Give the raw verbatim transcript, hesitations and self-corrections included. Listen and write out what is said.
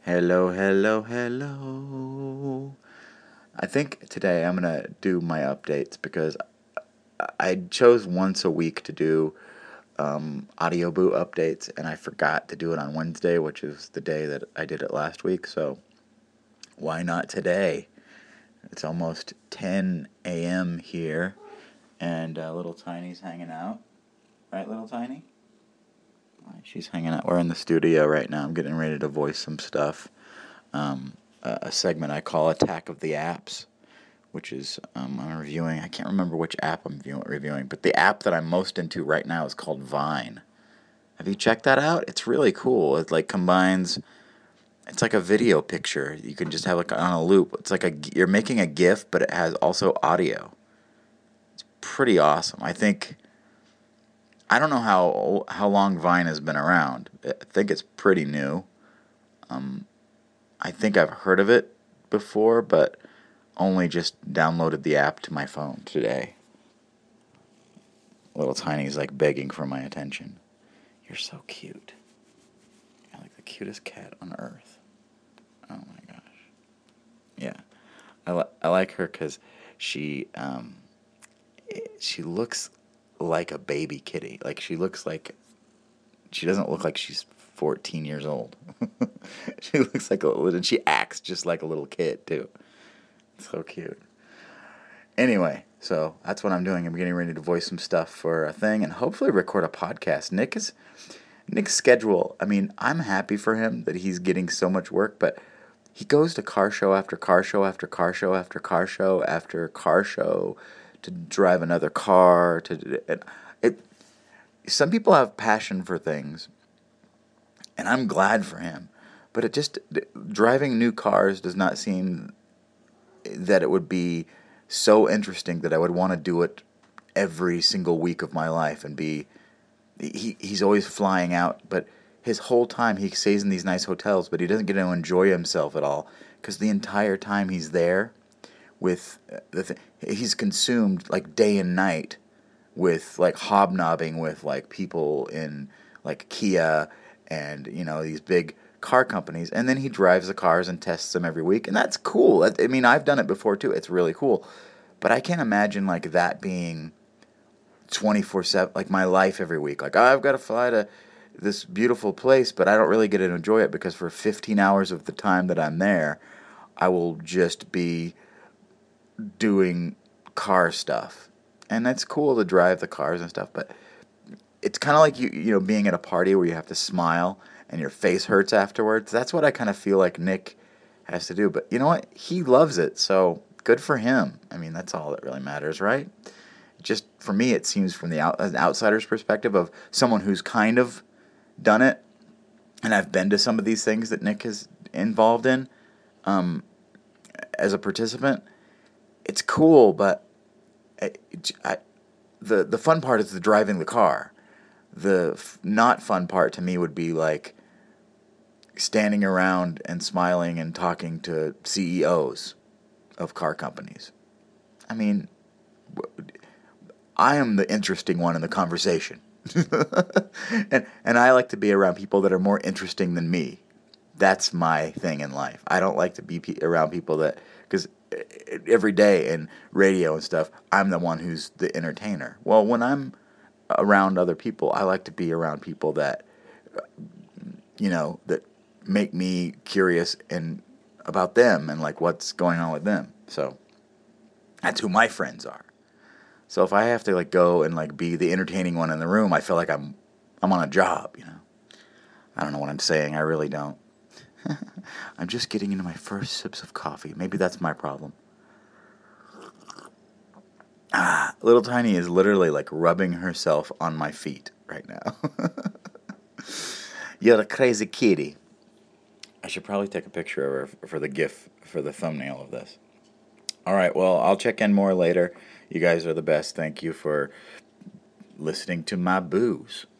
Hello, hello, hello. I think today I'm going to do my updates because I chose once a week to do um, Audio Boot updates, and I forgot to do it on Wednesday, which is the day that I did it last week, so why not today? It's almost ten a.m. here, and uh, little Tiny's hanging out. Right, little Tiny? She's hanging out. We're in the studio right now. I'm getting ready to voice some stuff. Um, a, a segment I call Attack of the Apps, which is um, I'm reviewing. I can't remember which app I'm view- reviewing, but the app that I'm most into right now is called Vine. Have you checked that out? It's really cool. It like combines. It's like a video picture. You can just have like on a loop. It's like a you're making a GIF, but it has also audio. It's pretty awesome. I think. I don't know how how long Vine has been around. I think it's pretty new. Um, I think I've heard of it before, but only just downloaded the app to my phone today. Little Tiny's like begging for my attention. You're so cute. You're like the cutest cat on earth. Oh my gosh. Yeah, I li- I like her because she um she looks like a baby kitty. Like she looks like she doesn't look like she's fourteen years old. She looks like a little, and she acts just like a little kid too. So cute. Anyway, so that's what I'm doing. I'm getting ready to voice some stuff for a thing and hopefully record a podcast. Nick is Nick's schedule. I mean, I'm happy for him that he's getting so much work, but he goes to car show after car show after car show after car show after car show to drive another car to it, it some people have passion for things, and I'm glad for him, but it just driving new cars does not seem that it would be so interesting that I would want to do it every single week of my life and be he he's always flying out, but his whole time he stays in these nice hotels, but he doesn't get to enjoy himself at all because the entire time he's there with the th- he's consumed like day and night with like hobnobbing with like people in like Kia and you know these big car companies, and then he drives the cars and tests them every week, and that's cool. I mean, I've done it before too. It's really cool, but I can't imagine like that being twenty-four seven, like my life every week. Like, oh, I've got to fly to this beautiful place, but I don't really get to enjoy it because for fifteen hours of the time that I'm there, I will just be doing car stuff. And it's cool to drive the cars and stuff, but it's kind of like you you know being at a party where you have to smile and your face hurts afterwards. That's what I kind of feel like Nick has to do. But you know what? He loves it, so good for him. I mean, that's all that really matters, right? Just for me, it seems from the out, an outsider's perspective of someone who's kind of done it, and I've been to some of these things that Nick is involved in um, as a participant. It's cool, but I, I, the the fun part is the driving the car. The f- not fun part to me would be like standing around and smiling and talking to C E Os of car companies. I mean, I am the interesting one in the conversation. and and I like to be around people that are more interesting than me. That's my thing in life. I don't like to be pe- around people that, because every day in radio and stuff, I'm the one who's the entertainer. Well, when I'm around other people, I like to be around people that, you know, that make me curious and about them and like what's going on with them. So that's who my friends are. So if I have to like go and like be the entertaining one in the room, I feel like I'm I'm on a job, you know. I don't know what I'm saying. I really don't. I'm just getting into my first sips of coffee. Maybe that's my problem. Ah, little Tiny is literally like rubbing herself on my feet right now. You're a crazy kitty. I should probably take a picture of her for the GIF, for the thumbnail of this. All right, well, I'll check in more later. You guys are the best. Thank you for listening to my booze.